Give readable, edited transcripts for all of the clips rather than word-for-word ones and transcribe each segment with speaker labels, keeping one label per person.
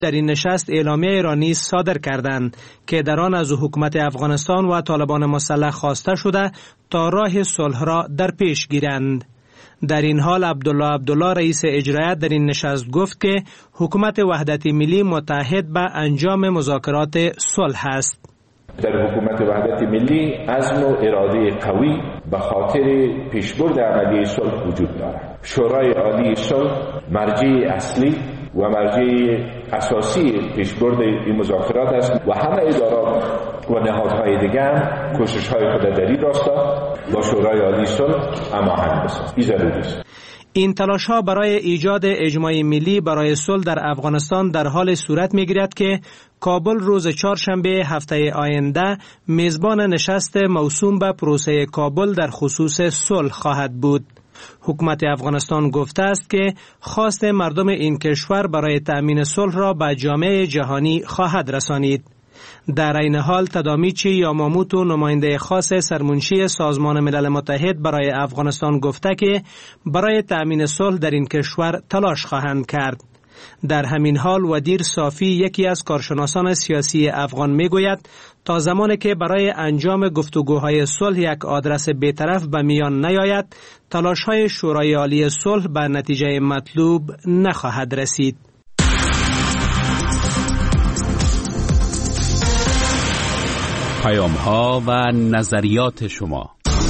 Speaker 1: در این نشست اعلامیه را نیز صادر کردند که در آن از حکومت افغانستان و طالبان مسلح خواسته شده تا راه صلح را در پیش گیرند. در این حال عبدالله رئیس اجرایت در این نشست گفت که حکومت وحدت ملی متعهد به انجام مذاکرات صلح است.
Speaker 2: در حکومت وحدت ملی عزم و اراده قوی به خاطر پیشبرد عملی صلح وجود دارد. شورای عالی صلح مرجع اصلی و مرجع اساسی پیشبرد این مذاکرات است و همه ادارات و نهادهای دیگر هم کوشش‌های خود در این راستا با شورای عالی صلح هماهنگ باشند. این ضروری است.
Speaker 1: این تلاش‌ها برای ایجاد اجماع ملی برای صلح در افغانستان در حال صورت می‌گیرد که کابل روز چهارشنبه هفته آینده میزبان نشست موسوم به پروسه کابل در خصوص صلح خواهد بود. حکومت افغانستان گفته است که خواست مردم این کشور برای تأمین صلح را به جامعه جهانی خواهد رسانید. در این حال تدامیچی یاماموتو نماینده خاص سرمنشی سازمان ملل متحد برای افغانستان گفته که برای تأمین صلح در این کشور تلاش خواهند کرد. در همین حال ودیر صافی یکی از کارشناسان سیاسی افغان میگوید تا زمانی که برای انجام گفتگوهای صلح یک آدرس بی‌طرف به میان نیاید تلاش‌های شورای عالی صلح به نتیجه مطلوب نخواهد رسید.
Speaker 3: پیام‌ها و نظریات شما.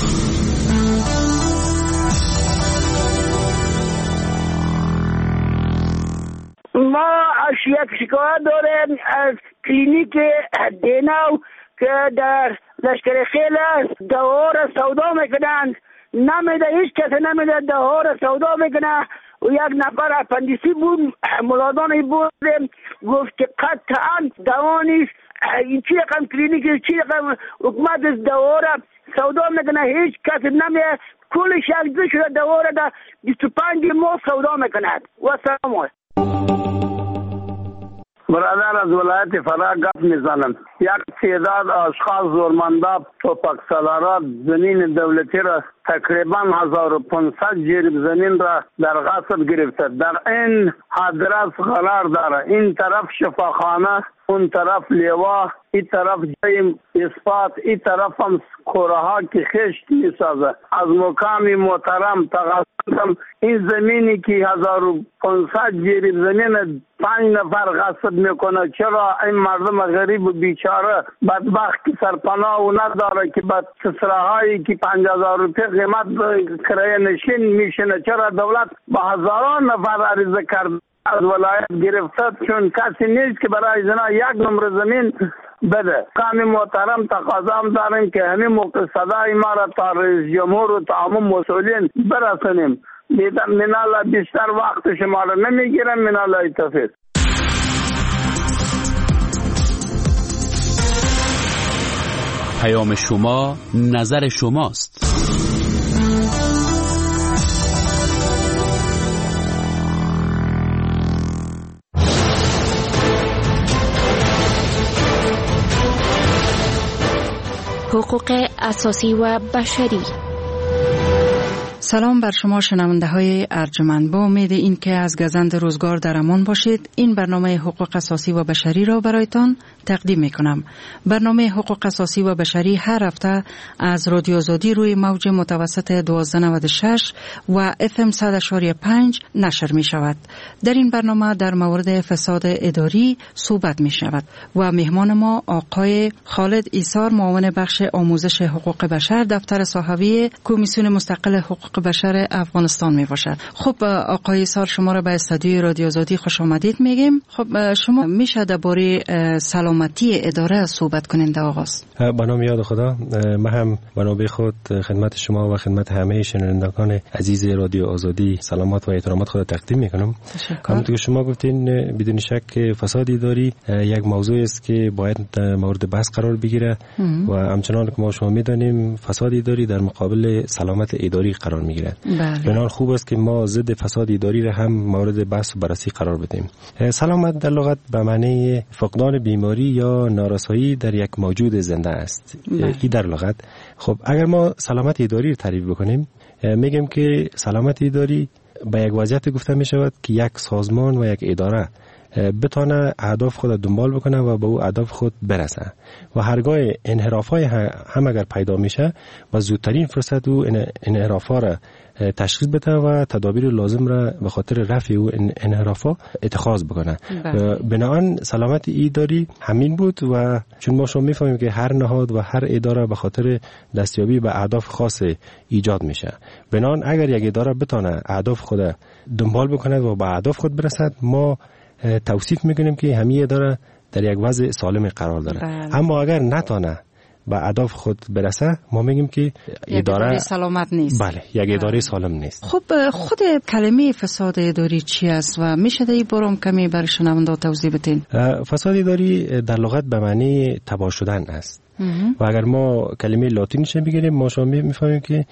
Speaker 4: ما یک شکایت داریم از کلینیک دینو که در لشکر خیل است، دوا را سودا میکنند، نمیده، هیچ کسی نمیده، دوا را سودا میکنه. و یک نفر اپندیسی بود، ملازانی بود، گفت که قطعا دوا نیست، این چی رقم کلینیک، چی رقم حکومت دوا را سودا میکنه، هیچ کسی نمیده، کلش یک دو شده دوا را در 25 ماه سودا میکند. و سلام. برادر از ولایت فرا گپ میزنم. یک تعداد اشخاص زورمنده توپک سالارات زمین دولتی را تقریبا 1500 جریب زمین را در غصب گرفته. در این آدرس قرار داره. این طرف شفاخانه، اون طرف لیوا، این طرف جای اثبات، این طرف هم کوره ها که خشت میسازه. از مقام محترم تقاضا این زمینی که 1500 جریب زمین 5 نفر غصب میکنه، چرا این مردم غریب و بیچاره بدبخت که سرپناه و نداره که بعد سراهایی که 50,000 روپیه قیمت کرایه نشین میشنه، چرا دولت با هزاران نفر عریضه کرده از ولایت گرفته، چون کسی نیست که برای زنا یک نمره زمین بده. قوم محترم تقاضا هم داریم که همین موقع صدای ما را تا رئیس جمهور و تمام مسئولین برسانیم. منالا بیشتر وقت شما را نمیگیرم. منالا التوفیق.
Speaker 3: پیام شما نظر شماست.
Speaker 5: حقوق اساسی و بشری.
Speaker 6: سلام بر شما شنونده های ارجمند. با امید این که از گزند روزگار در امان باشید، این برنامه حقوق اساسی و بشری را برایتان تقدیم می کنم. برنامه حقوق اساسی و بشری هر هفته از رادیو آزادی روی موج متوسط 1296 و FM 100.5 نشر می شود. در این برنامه در مورد فساد اداری صحبت می شود و مهمان ما آقای خالد ایسار، معاون بخش آموزش حقوق بشر، دفتر صحوی کمیسیون مستقل حقوق بشر افغانستان می باشد. خب آقای ایسار، شما را به استودیوی رادیو آزادی خوش آمدید میگیم. خب شما میشه درباره سلامتی اداره صحبت کنین در آغاز؟
Speaker 7: به نام یاد خدا. من هم به نوبه خود خدمت شما و خدمت همه شنوندگان عزیز رادیو آزادی سلامات و احترامات خود تقدیم میکنم. همونطور که شما گفتین، بدون شک فساد اداری یک موضوع است که باید مورد بحث قرار بگیره و همچنان که ما شما میدانیم فساد اداری در مقابل سلامت اداری قرار میگیره. بنابراین خوب است که ما ضد فساد اداری را هم مورد بحث و بررسی قرار بدیم. سلامت در لغت به معنی فقدان بیماری یا نارسایی در یک موجود زنده است. این در لغت. خب اگر ما سلامت اداری رو تعریف بکنیم، میگیم که سلامت اداری به یک وضعیت گفته می شود که یک سازمان و یک اداره بتونه اهداف خود دنبال بکنه و به او اهداف خود برسه و هرگاه انحرافای هم اگر پیدا میشه و زودترین فرصت او انحرافا را تشخیص بده و تدابیر لازم را به خاطر رفع او انحرافا اتخاذ بکنه. بنابراین سلامت اداری همین بود و چون ما شما میفهمیم که هر نهاد و هر اداره به خاطر دستیابی به اهداف خاص ایجاد میشه. بنابراین اگر یک اداره بتونه اهداف خود دنبال بکنه و به اهداف خود برسد، ما توصیف میکنیم که همین اداره در یک وضع سالم قرار داره. اما اگر نتونه به اهداف خود برسه، ما میگیم که اداره
Speaker 6: سلامت نیست.
Speaker 7: بله، یک اداره سالم نیست.
Speaker 6: خب خود کلمه فساد اداری چی است و میشه در این برام کمی برای شنونده توضیح بدین؟
Speaker 7: فساد اداری در لغت به معنی تباه شدن است. و اگر ما کلمه لاتینش بگیریم، ما شما میفهمیم که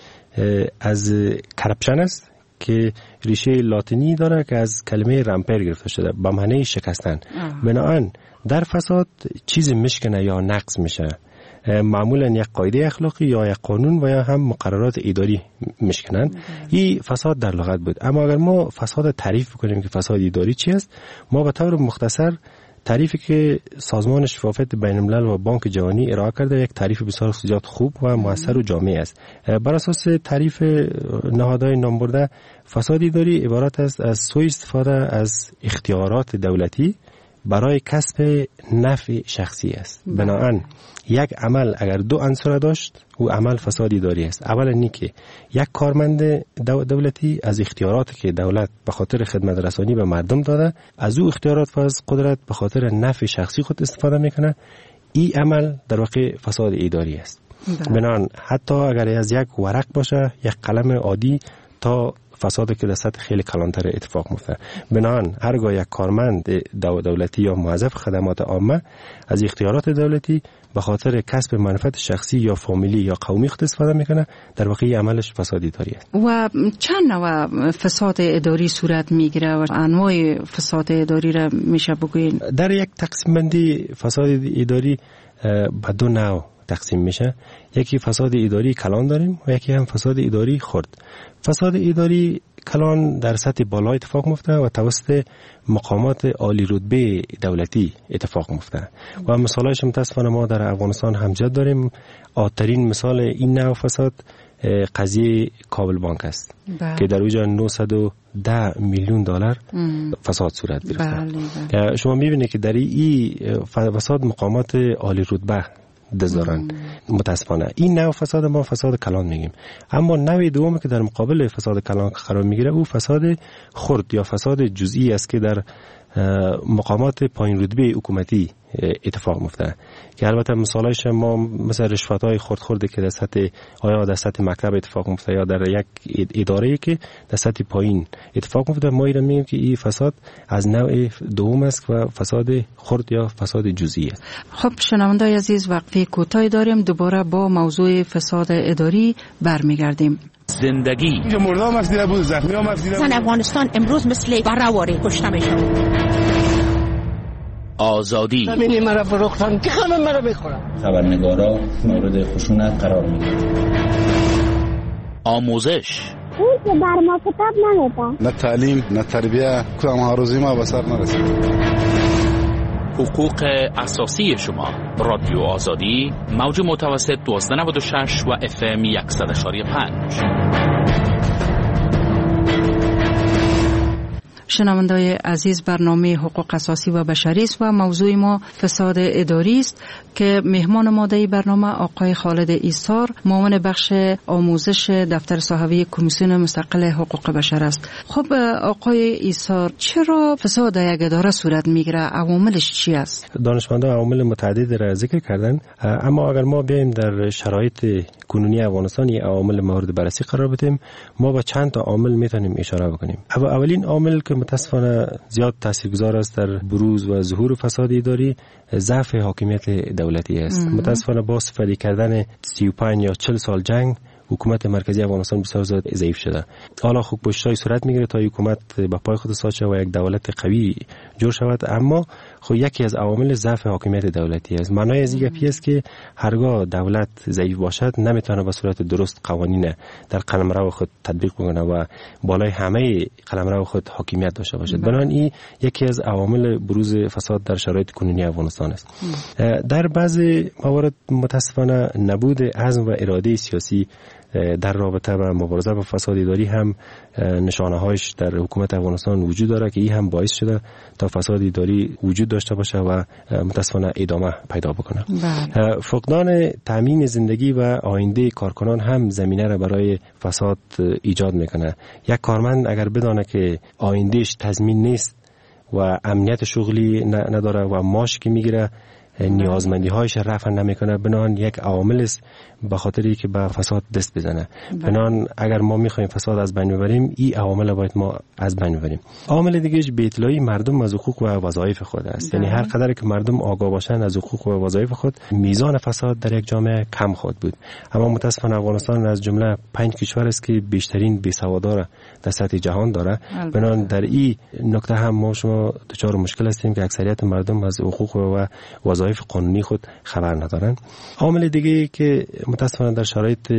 Speaker 7: از کرپشن است که ریشه لاتینی داره که از کلمه رمپر گرفته شده به معنی شکستن. بنابراین در فساد چیزی مشکنه یا نقض میشه، معمولا یک قاعده اخلاقی یا یک قانون و یا هم مقررات اداری مشکنن. این فساد در لغت بود. اما اگر ما فساد تعریف کنیم که فساد اداری چی است، ما به طور مختصر تعریفی که سازمان شفافیت بین الملل و بانک جهانی ارائه کرده یک تعریف بسیار زیاد خوب و موثر و جامع است. بر اساس تعریف نهادهای نام برده، فساد اداری عبارت است از سوء استفاده از اختیارات دولتی برای کسب نفع شخصی است. بنابراین یک عمل اگر دو عنصر داشت، او عمل فساد اداری است. اولا اینکه یک کارمند دولتی از اختیاراتی که دولت به خاطر خدمت رسانی به مردم داده، از او اختیارات و از قدرت به خاطر نفع شخصی خود استفاده میکنه، این عمل در واقع فساد اداری است. بنابراین حتی اگر از یک ورق باشه، یک قلم عادی، تا فسادی که در سطح خیلی کلانتر اتفاق میفته. بنابراین هرگاه یک کارمند دولتی یا موظف خدمات عامه از اختیارات دولتی به خاطر کسب منفعت شخصی یا فامیلی یا قومی خود استفاده میکنه، در واقع عملش فساد اداری است. و
Speaker 6: چند نوع فساد اداری صورت میگیره و انواع فساد اداری را میشه بگوین؟
Speaker 7: در یک تقسیم بندی فساد اداری به دو نوع تقسیم میشه. یکی فساد اداری کلان داریم و یکی هم فساد اداری خرد. فساد اداری کلان در سطح بالا اتفاق میفته و توسط مقامات عالی رتبه دولتی اتفاق میفته و مثالایش متاسفانه ما در افغانستان همزاد داریم. عادترین مثال این نوع فساد قضیه کابل بانک است که در اونجا 910 میلیون دلار فساد صورت گرفته. شما میبینید که در این فساد مقامات عالی رتبه دزدارن. متاسفانه این نوع فساد ما فساد کلان میگیم. اما نوع دومی که در مقابل فساد کلان قرار میگیره، او فساد خرد یا فساد جزئی است که در مقامات پایین رتبه حکومتی اتفاق میفته که البته مثالایش ما مثل رشوت‌های خرد که در سطح در سطح مکتب اتفاق میفته یا در یک اداره‌ای که در سطح پایین اتفاق میفته، ما اینا میگیم که این فساد از نوع دوم است و فساد خرد یا فساد جزئی است.
Speaker 6: خب شنوندگان عزیز، وقفه کوتاهی داریم، دوباره با موضوع فساد اداری برمیگردیم.
Speaker 3: زندگی
Speaker 8: مردم مفدیره بود، زخمی ها مفدیره بود.
Speaker 9: افغانستان امروز مثل برآوری کشته میشن.
Speaker 3: آزادی
Speaker 8: زمینی مرا فروختن که همه مرا بخورن.
Speaker 10: خبرنگارا مورد خشونت قرار میگیرن.
Speaker 3: آموزش
Speaker 11: اون که بر ما کتاب نمیده.
Speaker 8: نه تعلیم نه تربیه، کدام هاروزی ما به سر نرسید.
Speaker 3: حقوق اساسی شما. رادیو آزادی، موج متوسط 1296 و FM 100.5.
Speaker 6: شنوندای عزیز، برنامه حقوق اساسی و بشری است و موضوع ما فساد اداری است که مهمان ما در برنامه آقای خالد ایثار، معاون بخش آموزش دفتر صاحبه کمیسیون مستقل حقوق بشر است. خب آقای ایثار، چرا فساد یک اداره صورت میگیره؟ عواملش چی است؟
Speaker 7: دانشمندان عوامل متعددی را ذکر کردن، اما اگر ما بیایم در شرایط کنونی افغانستان این عوامل مورد بررسی قرار بدیم، ما با چند تا عامل میتونیم اشاره بکنیم. اولین عامل که متاسفانه زیاد تاثیرگذار است در بروز و ظهور فساد اداری، ضعف حاکمیت دولتی است. متاسفانه با استفاده کردن 35 یا 40 سال جنگ حکومت مرکزی افغانستان بسیار زیاد ضعیف شده. حالا خوب پشتای صورت میگیره تا حکومت به پای خود ساچه و یک دولت قوی جور شود، اما خب یکی از عوامل ضعف حاکمیت دولتی است. معنای از این است که هرگاه دولت ضعیف باشد نمیتونه به صورت درست قوانین در قلمرو خود تطبیق کنه و بالای همه قلمرو خود حاکمیت داشته باشد. بنابراین این یکی از عوامل بروز فساد در شرایط کنونی افغانستان است. در بعضی موارد متاسفانه نبود عزم و اراده سیاسی در رابطه با مبارزه با فساد اداری هم نشانه‌هایش در حکومت افغانستان وجود داره که این هم باعث شده تا فساد اداری وجود داشته باشه و متاسفانه ادامه پیدا بکنه. فقدان تامین زندگی و آینده کارکنان هم زمینه را برای فساد ایجاد میکنه. یک کارمند اگر بدانه که آیندهش تضمین نیست و امنیت شغلی نداره و معاش که میگیره نیازمندی هایش رفع نمیکنه، بنان یک عامل است به خاطری که به فساد دست بزنه. بنان اگر ما میخوایم فساد از بین ببریم این عوامل باید ما از بین ببریم. عامل دیگهش بی اطلاعی مردم از حقوق و وظایف خود است. یعنی هر قدر که مردم آگاه باشن از حقوق و وظایف خود میزان فساد در یک جامعه کم خواهد بود. اما متاسفانه افغانستان از جمله 5 کشور است که بیشترین بیسوادی در سطح جهان داره. بنان در این نکته هم ما شما دچار مشکل هستیم که اکثریت مردم از حقوق و وظایف قانونی خود خبر ندارن. عامل دیگه که متاسفانه در شرایط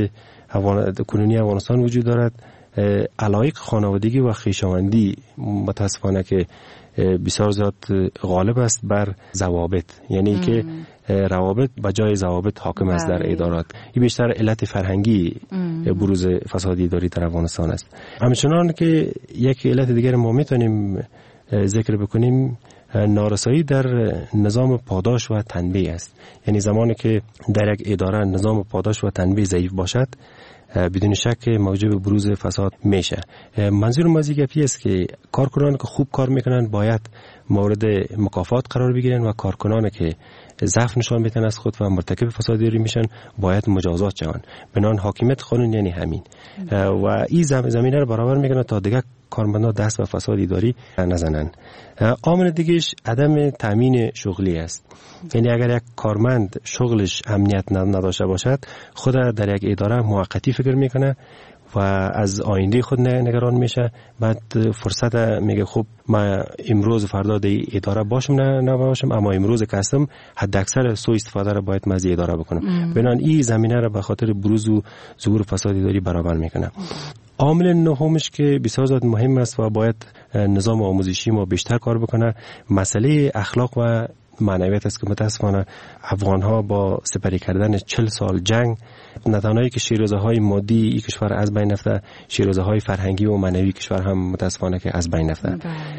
Speaker 7: کنونی افغانستان وجود دارد علایق خانوادگی و خویشاوندی متاسفانه که بسیار زیاد غالب است بر ضوابط، یعنی که روابط به جای ضوابط حاکم است در ادارات. این بیشتر علت فرهنگی بروز فساد اداری در افغانستان است. همچنان که یک علت دیگر ما میتونیم ذکر بکنیم نارسایی در نظام پاداش و تنبیه است. یعنی زمانی که در یک اداره نظام پاداش و تنبیه ضعیف باشد بدون شک موجب بروز فساد میشه. منظورم از این گپی است که کارکنان که خوب کار میکنن باید مورد مکافات قرار بگیرن و کارکنان که ضعف نشان میدن از خود و مرتکب فساد اداری میشن باید مجازات شوند. بنان حاکمیت قانون یعنی همین و این زمینه رو برابر میکنه تا دیگه کارمندان دست به فساد اداری نزنن. عامل دیگهش عدم تامین شغلی است. یعنی اگر یک کارمند شغلش امنیت نداشته باشد خود در یک اداره موقتی فکر میکنه و از آینده خود نگران میشه. بعد فرصت میگه خب ما امروز فردا در اداره باشم نه باشم، اما امروز که هستم حد اکثر سوء استفاده را باید از اداره بکنم. بنان این زمینه را به خاطر بروز و ظهور فساد اداری برابر میکنه. عامل نهمش که بسیار زیاد مهم است و باید نظام آموزشی ما بیشتر کار بکنه مسئله اخلاق و معنویت است که متاسفانه افغان ها با سپری کردن 40 سال جنگ نه تنهایی که شیرازه های مادی این کشور از بین رفته، شیرازه های فرهنگی و معنوی کشور هم متاسفانه که از بین رفته.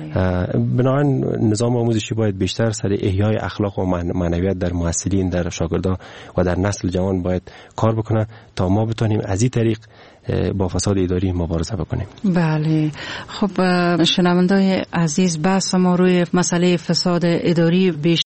Speaker 7: بنابراین نظام آموزشی باید بیشتر سر احیای اخلاق و معنویت در محصلین، در شاگردان و در نسل جوان باید کار بکنه تا ما بتونیم از این طریق با فساد اداری مبارزه بکنیم.
Speaker 6: بله. خب شنوندای عزیز، بحث ما روی مسئله فساد اداری بیشتر